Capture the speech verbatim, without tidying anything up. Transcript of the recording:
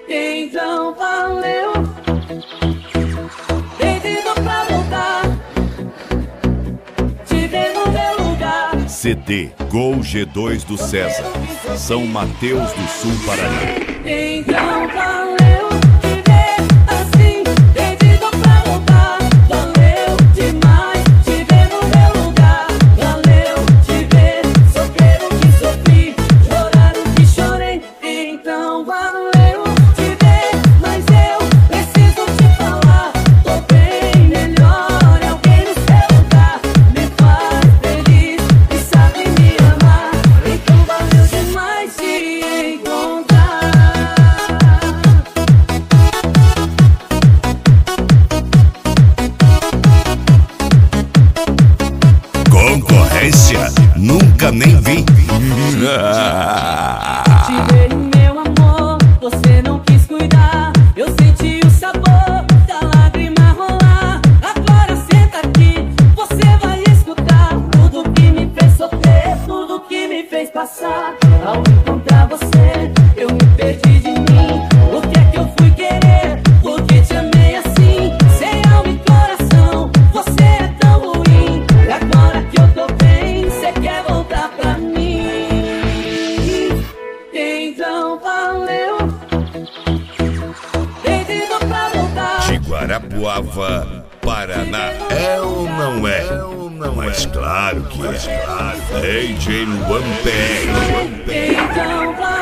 Então valeu. Pedido pra voltar, te ver no meu lugar. C D Gol G dois do César, São Mateus do Sul, Paraná. Então valeu te ver assim, pedido pra voltar. Valeu demais te ver no meu lugar. Valeu te ver sofrer o que sofri, chorar o que chorei. Então valeu te ver, mas eu preciso te falar. Tô bem melhor, alguém no seu lugar me faz feliz e sabe me amar. Então valeu demais te encontrar. Concorrência? Nunca nem vi. Te ver, meu amor, você não quis cuidar. Eu senti o sabor da lágrima rolar. Agora senta aqui, você vai escutar tudo que me fez sofrer, tudo que me fez passar. Ao encontrar você, eu me perdi de mim. O que é que eu fui querer? Porque te amei assim, sem alma e coração. Você é tão ruim. E agora que eu tô bem, você quer voltar pra mim. Então valeu. Pedido pra voltar. De Guarapuava, Paraná. É ou não é? Mas claro que é. D J Luan P R. Então valeu.